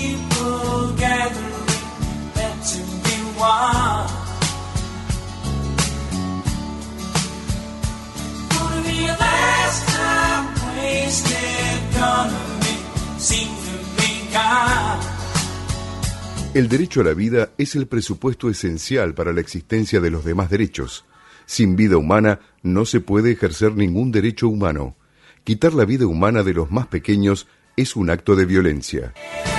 people gathering there to be one. Gonna be a last time wasted, gonna be seem to be gone. El derecho a la vida es el presupuesto esencial para la existencia de los demás derechos. Sin vida humana no se puede ejercer ningún derecho humano. Quitar la vida humana de los más pequeños es un acto de violencia.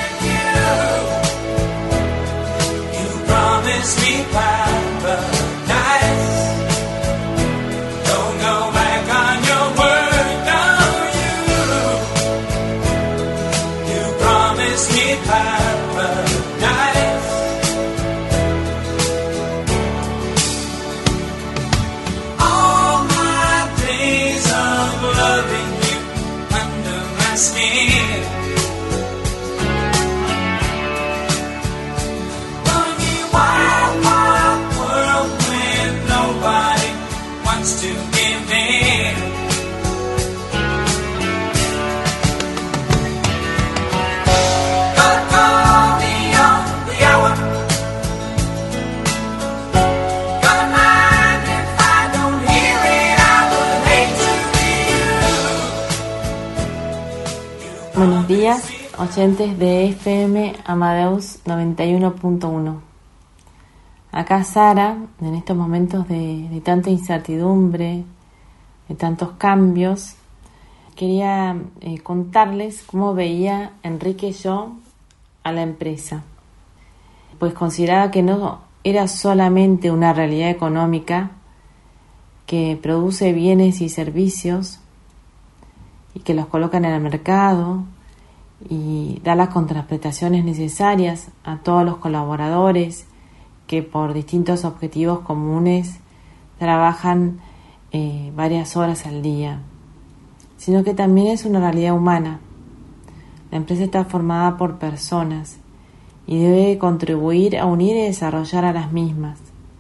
Buenos días, oyentes de FM Amadeus 91.1. Acá Sara, en estos momentos de tanta incertidumbre, de tantos cambios, quería contarles cómo veía Enrique yo a la empresa. Pues consideraba que no era solamente una realidad económica que produce bienes y servicios y que los colocan en el mercado y da las contraprestaciones necesarias a todos los colaboradores que por distintos objetivos comunes trabajan varias horas al día, sino que también es una realidad humana. La empresa está formada por personas y debe contribuir a unir y desarrollar a las mismas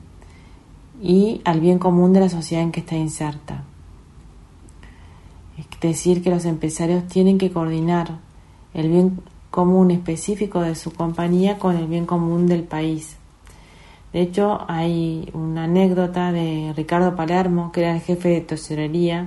y al bien común de la sociedad en que está inserta. Es decir, que los empresarios tienen que coordinar el bien común específico de su compañía con el bien común del país. De hecho, hay una anécdota de Ricardo Palermo, que era el jefe de tesorería,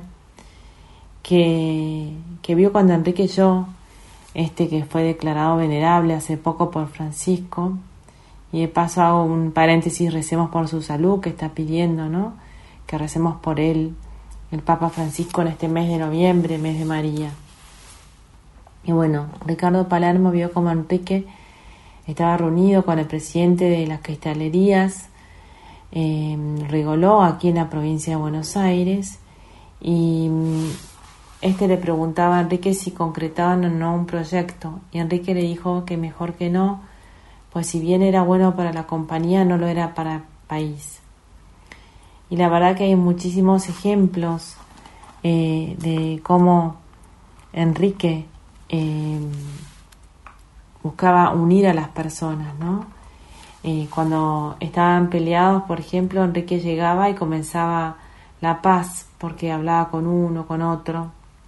que vio cuando Enrique Yo, que fue declarado venerable hace poco por Francisco, y de paso hago un paréntesis, recemos por su salud, que está pidiendo, ¿no?, que recemos por él, el Papa Francisco, en este mes de noviembre, mes de María. Y bueno, Ricardo Palermo vio como Enrique estaba reunido con el presidente de las cristalerías Rigoló, aquí en la provincia de Buenos Aires, y le preguntaba a Enrique si concretaban o no un proyecto, y Enrique le dijo que mejor que no, pues si bien era bueno para la compañía, no lo era para el país. Y la verdad que hay muchísimos ejemplos de cómo Enrique buscaba unir a las personas, ¿no? Cuando estaban peleados, por ejemplo, Enrique llegaba y comenzaba la paz, porque hablaba con uno, con otro,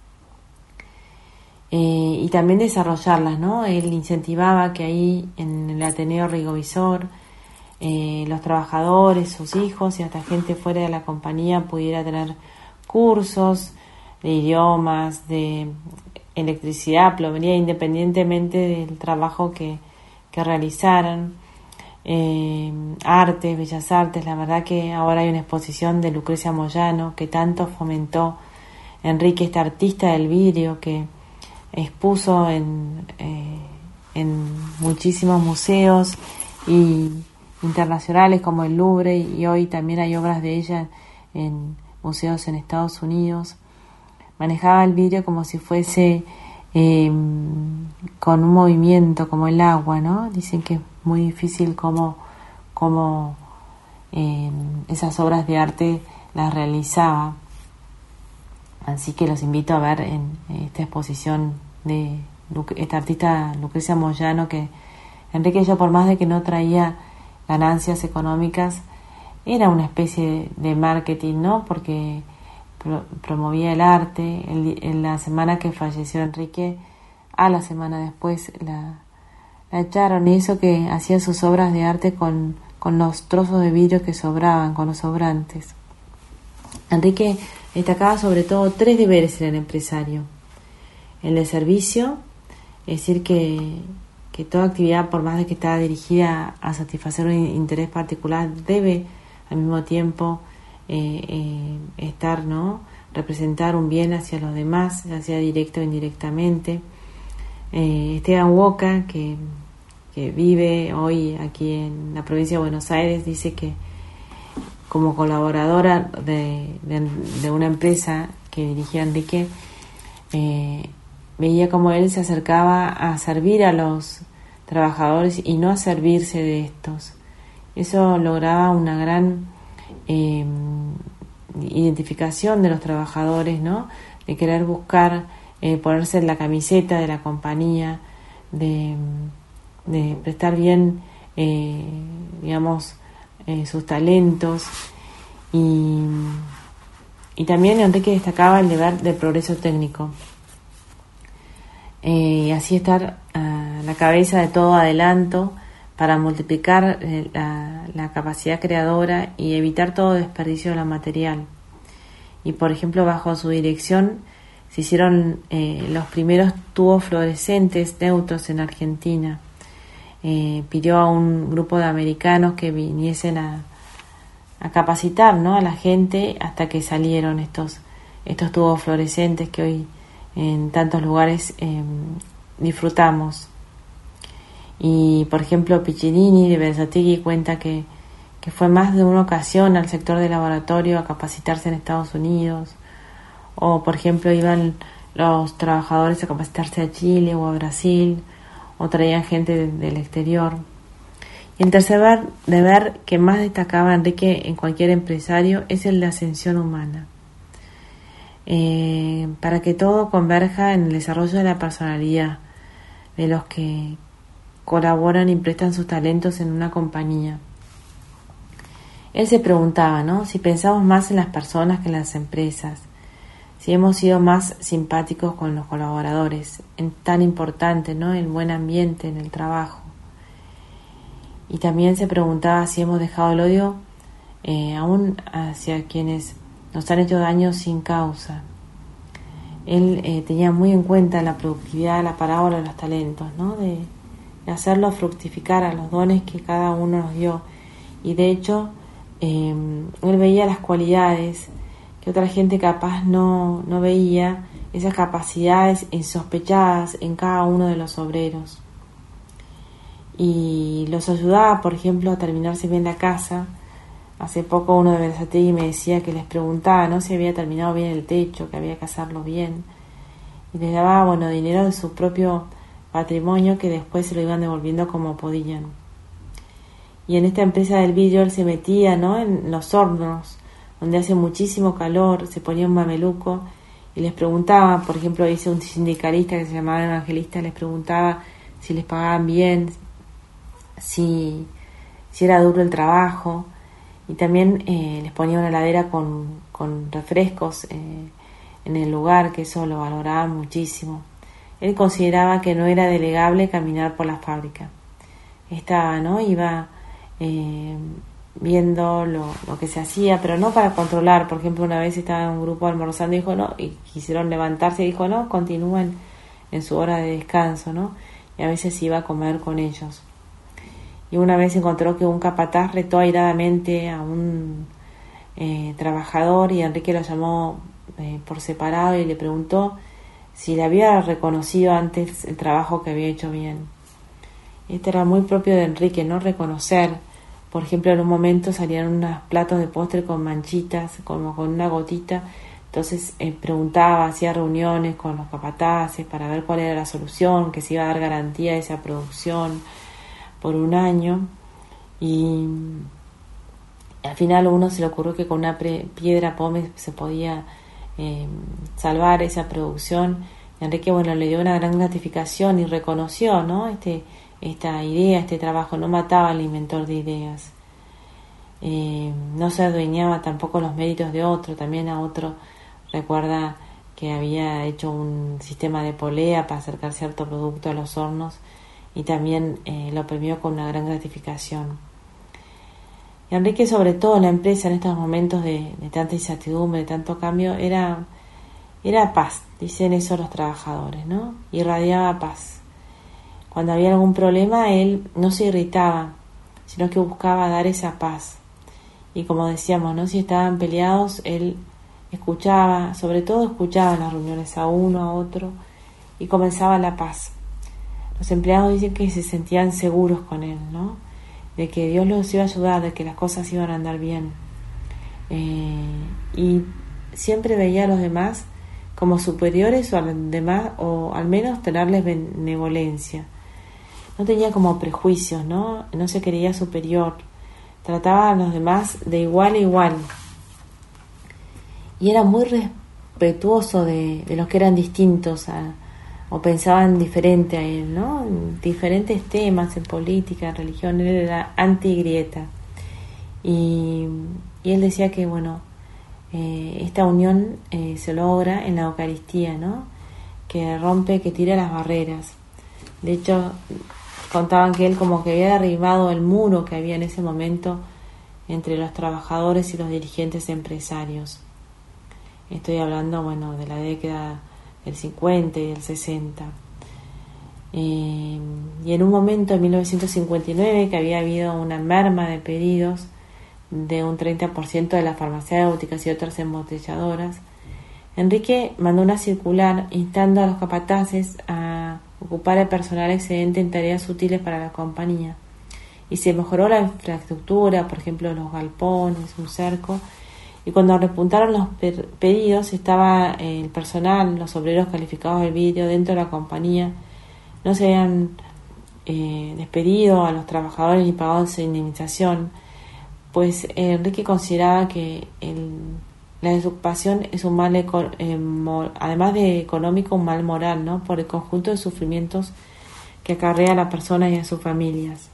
y también desarrollarlas, ¿no? Él incentivaba que ahí en el Ateneo Rigovisor los trabajadores, sus hijos y hasta gente fuera de la compañía pudiera tener cursos de idiomas, de electricidad, plomería, independientemente del trabajo que realizaran, artes, bellas artes. La verdad que ahora hay una exposición de Lucrecia Moyano que tanto fomentó Enrique, este artista del vidrio que expuso en muchísimos museos y internacionales como el Louvre, y hoy también hay obras de ella en museos en Estados Unidos. Manejaba el vidrio como si fuese con un movimiento como el agua, ¿no? Dicen que es muy difícil cómo esas obras de arte las realizaba. Así que los invito a ver en esta exposición de esta artista Lucrecia Moyano, que Enrique Yo, por más de que no traía ganancias económicas, era una especie de marketing, ¿no? Porque promovía el arte. En la semana que falleció Enrique, a la semana después la echaron, y eso que hacía sus obras de arte con los trozos de vidrio que sobraban, con los sobrantes. Enrique destacaba sobre todo 3 deberes en el empresario: el de servicio, es decir, que toda actividad, por más de que está dirigida a satisfacer un interés particular, debe al mismo tiempo estar, ¿no?, representar un bien hacia los demás, ya sea directo o indirectamente. Esteban Woca, que vive hoy aquí en la provincia de Buenos Aires, dice que como colaboradora de una empresa que dirigía Enrique, veía como él se acercaba a servir a los trabajadores y no a servirse de estos. Eso lograba una gran identificación de los trabajadores, ¿no?, de querer buscar ponerse en la camiseta de la compañía, de prestar bien, digamos, sus talentos, y también Enrique destacaba el deber del progreso técnico, y así estar a la cabeza de todo adelanto para multiplicar la capacidad creadora y evitar todo desperdicio de la material. Y por ejemplo, bajo su dirección se hicieron los primeros tubos fluorescentes neutros en Argentina. Pidió a un grupo de americanos que viniesen a capacitar, ¿no?, a la gente, hasta que salieron estos tubos fluorescentes que hoy en tantos lugares disfrutamos. Y por ejemplo, Piccinini de Verzategui cuenta que fue más de una ocasión al sector de laboratorio a capacitarse en Estados Unidos, o por ejemplo iban los trabajadores a capacitarse a Chile o a Brasil, o traían gente del exterior. Y el tercer deber que más destacaba Enrique en cualquier empresario es el de ascensión humana, para que todo converja en el desarrollo de la personalidad de los que colaboran y prestan sus talentos en una compañía. Él se preguntaba, ¿no?, si pensamos más en las personas que en las empresas, si hemos sido más simpáticos con los colaboradores, en tan importante, ¿no?, el buen ambiente en el trabajo. Y también se preguntaba si hemos dejado el odio aún hacia quienes nos han hecho daño sin causa. Él tenía muy en cuenta la productividad, la parábola de los talentos, ¿no?, de hacerlo fructificar a los dones que cada uno nos dio. Y de hecho, él veía las cualidades que otra gente capaz no veía, esas capacidades insospechadas en cada uno de los obreros. Y los ayudaba, por ejemplo, a terminarse bien la casa. Hace poco uno de Verzategui me decía que les preguntaba, ¿no?, si había terminado bien el techo, que había que hacerlo bien. Y les daba, dinero de su propio patrimonio, que después se lo iban devolviendo como podían. Y en esta empresa del vidrio él se metía, ¿no?, en los hornos, donde hace muchísimo calor, se ponía un mameluco y les preguntaba, por ejemplo, dice un sindicalista que se llamaba Evangelista, les preguntaba si les pagaban bien, si era duro el trabajo, y también les ponía una heladera con refrescos en el lugar, que eso lo valoraba muchísimo. Él consideraba que no era delegable caminar por la fábrica. Estaba, ¿no?, iba viendo lo que se hacía, pero no para controlar. Por ejemplo, una vez estaba en un grupo almorzando y dijo no, y quisieron levantarse y dijo no, continúen en su hora de descanso, ¿no? Y a veces iba a comer con ellos. Y una vez encontró que un capataz retó airadamente a un trabajador, y Enrique lo llamó por separado y le preguntó si le había reconocido antes el trabajo que había hecho bien. Esto era muy propio de Enrique, no reconocer. Por ejemplo, en un momento salían unos platos de postre con manchitas, como con una gotita. Entonces preguntaba, hacía reuniones con los capataces para ver cuál era la solución, que se iba a dar garantía de esa producción por un año. Y al final a uno se le ocurrió que con una piedra pómez se podía salvar esa producción. Enrique, le dio una gran gratificación y reconoció, ¿no?, esta idea, este trabajo. No mataba al inventor de ideas, no se adueñaba tampoco los méritos de otro. También a otro recuerda que había hecho un sistema de polea para acercar cierto producto a los hornos, y también lo premió con una gran gratificación. Y Enrique, sobre todo en la empresa, en estos momentos de tanta incertidumbre, de tanto cambio, era paz, dicen eso los trabajadores, ¿no? Irradiaba paz. Cuando había algún problema, él no se irritaba, sino que buscaba dar esa paz. Y como decíamos, ¿no? Si estaban peleados, él escuchaba, sobre todo escuchaba en las reuniones a uno, a otro, y comenzaba la paz. Los empleados dicen que se sentían seguros con él, ¿no? De que Dios los iba a ayudar, de que las cosas iban a andar bien. Y siempre veía a los demás como superiores o al menos tenerles benevolencia. No tenía como prejuicios, ¿no? No se creía superior. Trataba a los demás de igual a igual. Y era muy respetuoso de los que eran distintos o pensaban diferente a él, ¿no? En diferentes temas, en política, en religión, él era anti-grieta. Y él decía que, bueno, esta unión se logra en la Eucaristía, ¿no? Que rompe, que tira las barreras. De hecho, contaban que él como que había derribado el muro que había en ese momento entre los trabajadores y los dirigentes empresarios. Estoy hablando, bueno, de la década del 50 y del 60. Y en un momento, en 1959, que había habido una merma de pedidos de un 30% de las farmacéuticas y otras embotelladoras, Enrique mandó una circular instando a los capataces a ocupar el personal excedente en tareas útiles para la compañía. Y se mejoró la infraestructura, por ejemplo, los galpones, un cerco. Y cuando repuntaron los pedidos, estaba el personal, los obreros calificados del vidrio dentro de la compañía. No se habían despedido a los trabajadores ni pagado su indemnización. Pues Enrique consideraba que la desocupación es un mal, además de económico, un mal moral, ¿no? Por el conjunto de sufrimientos que acarrea a la persona y a sus familias.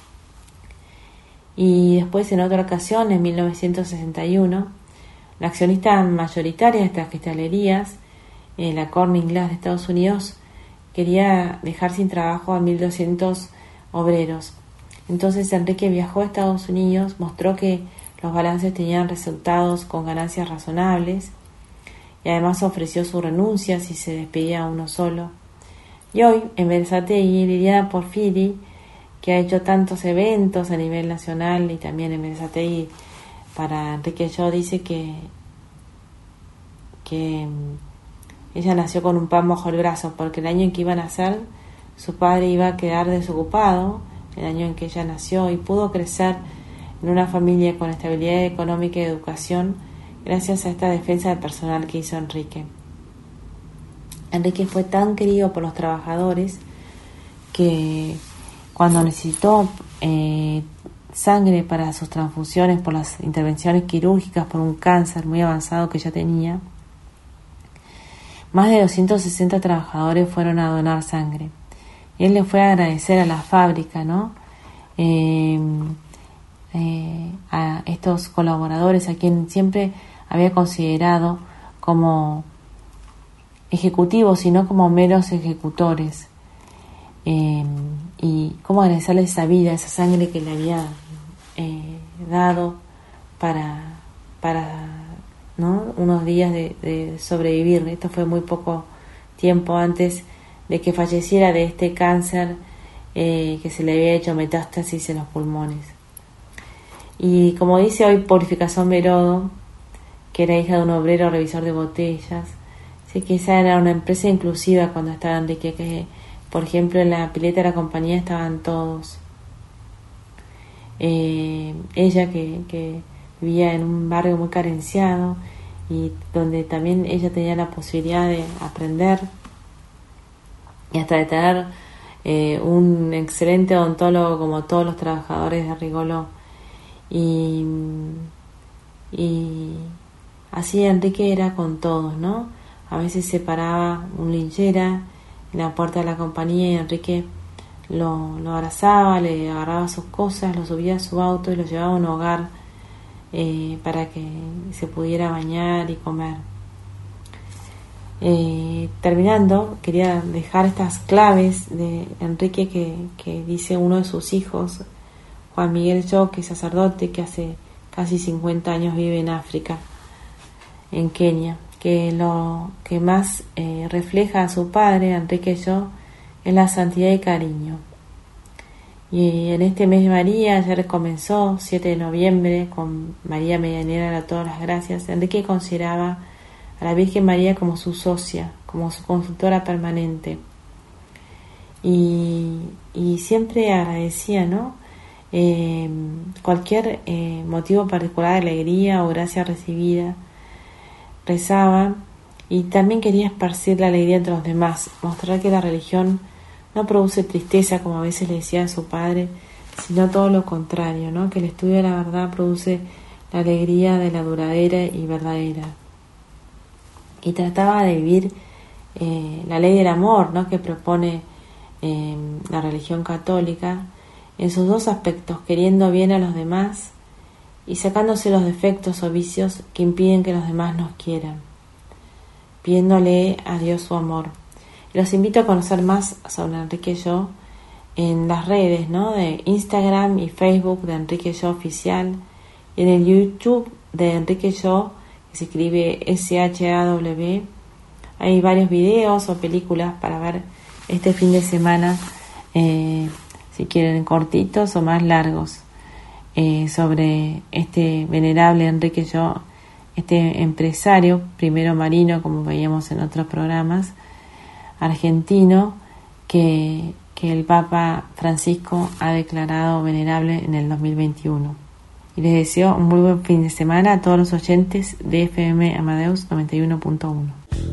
Y después, en otra ocasión, en 1961, la accionista mayoritaria de estas cristalerías, la Corning Glass de Estados Unidos, quería dejar sin trabajo a 1.200 obreros. Entonces Enrique viajó a Estados Unidos, mostró que los balances tenían resultados con ganancias razonables y además ofreció su renuncia si se despedía a uno solo. Y hoy, en Berazategui, Liliana Porfiri, que ha hecho tantos eventos a nivel nacional y también en Berazategui para Enrique Yo, dice que ella nació con un pan bajo el brazo porque el año en que iba a nacer su padre iba a quedar desocupado, el año en que ella nació, y pudo crecer en una familia con estabilidad económica y educación gracias a esta defensa del personal que hizo Enrique. Enrique fue tan querido por los trabajadores que cuando necesitó sangre para sus transfusiones por las intervenciones quirúrgicas por un cáncer muy avanzado que ella tenía, más de 260 trabajadores fueron a donar sangre. Y él le fue a agradecer a la fábrica, ¿no? A estos colaboradores a quien siempre había considerado como ejecutivos y no como meros ejecutores. Y cómo agradecerles esa vida, esa sangre que le había dado para ¿no? unos días de sobrevivir. Esto fue muy poco tiempo antes de que falleciera de este cáncer que se le había hecho metástasis en los pulmones. Y como dice hoy Purificación Berodo, que era hija de un obrero revisor de botellas, sí que esa era una empresa inclusiva cuando estaba Enrique, que por ejemplo en la pileta de la compañía estaban todos. Ella que vivía en un barrio muy carenciado y donde también ella tenía la posibilidad de aprender y hasta de tener un excelente odontólogo como todos los trabajadores de Rigoló. Y así Enrique era con todos, ¿no? A veces se paraba un linchera en la puerta de la compañía y Enrique lo abrazaba, le agarraba sus cosas, lo subía a su auto y lo llevaba a un hogar para que se pudiera bañar y comer. Terminando, quería dejar estas claves de Enrique que dice uno de sus hijos, Juan Miguel Yo, que es sacerdote, que hace casi 50 años vive en África, en Kenia, que lo que más refleja a su padre, Enrique Yo, es la santidad y cariño. Y en este mes de María, ayer comenzó, 7 de noviembre, con María Medianera de todas las gracias, Enrique consideraba a la Virgen María como su socia, como su consultora permanente. Y siempre agradecía, ¿no? Cualquier motivo particular de alegría o gracia recibida, rezaba y también quería esparcir la alegría entre los demás, mostrar que la religión no produce tristeza, como a veces le decía a su padre, sino todo lo contrario, ¿no? Que el estudio de la verdad produce la alegría de la duradera y verdadera. Y trataba de vivir la ley del amor, ¿no? Que propone la religión católica en sus dos aspectos, queriendo bien a los demás y sacándose los defectos o vicios que impiden que los demás nos quieran, pidiéndole a Dios su amor. Los invito a conocer más sobre Enrique Yo en las redes, ¿no? De Instagram y Facebook de Enrique Yo Oficial, y en el YouTube de Enrique Yo, que se escribe SHAW. Hay varios videos o películas para ver este fin de semana, si quieren cortitos o más largos, sobre este venerable Enrique Yo, este empresario, primero marino, como veíamos en otros programas, argentino, que el Papa Francisco ha declarado venerable en el 2021. Y les deseo un muy buen fin de semana a todos los oyentes de FM Amadeus 91.1.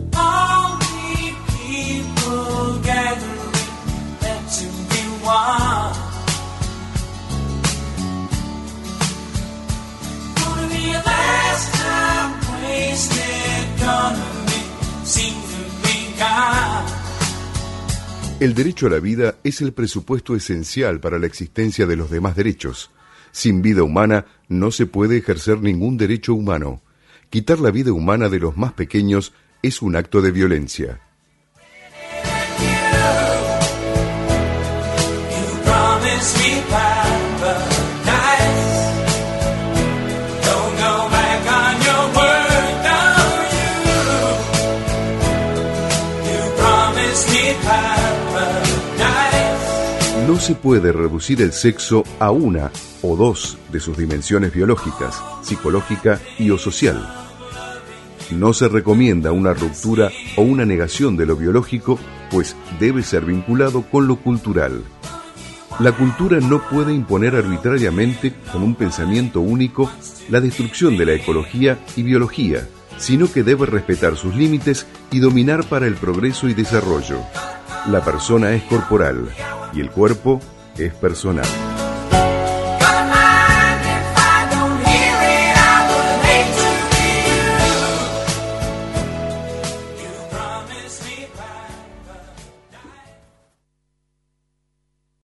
El derecho a la vida es el presupuesto esencial para la existencia de los demás derechos. Sin vida humana no se puede ejercer ningún derecho humano. Quitar la vida humana de los más pequeños es un acto de violencia. No se puede reducir el sexo a una o dos de sus dimensiones biológicas, psicológica y o social. No se recomienda una ruptura o una negación de lo biológico, pues debe ser vinculado con lo cultural. La cultura no puede imponer arbitrariamente, con un pensamiento único, la destrucción de la ecología y biología, sino que debe respetar sus límites y dominar para el progreso y desarrollo. La persona es corporal y el cuerpo es personal.